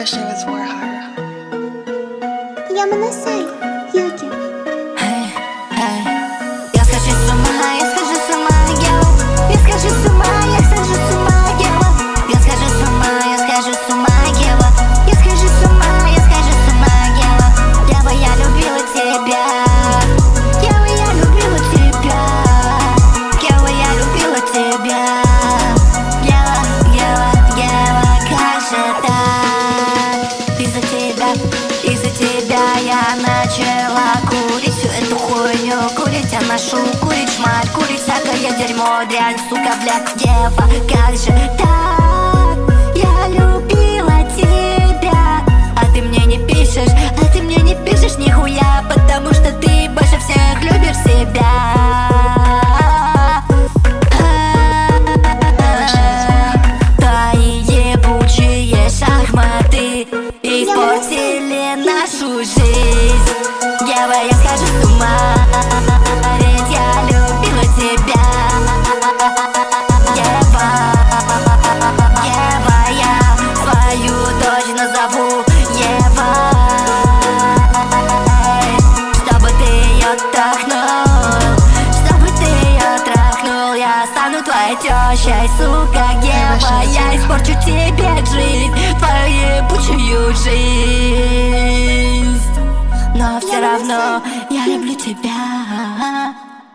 Production with Warheart. Яманасай, Юки. Я схожу с ума, я схожу с ума, я схожу с ума, я схожу с ума, я схожу с ума, я схожу с ума, я схожу с ума, я схожу с ума, Ева, я любила тебя, Ева, я любила тебя, Ева, я любила тебя, Ева, как же так? Из-за тебя я начала курить всю эту хуйню, курить анашу, курить шмаль, курить всякое дерьмо, дрянь, сука, блядь, Ева, как же так? Я любила тебя, а ты мне не пишешь нихуя, потому что ты больше всех любишь себя. Твои ебучие шахматы испортили нашу жизнь. Ева, я схожу с ума, ведь я любила тебя. Ева, я свою дочь назову Ева, чтобы ты ее трахнул, я стану твоей тещей, сука, Ева. Я испорчу тебе жизнь, твою ебучую жизнь. Но все равно я люблю тебя.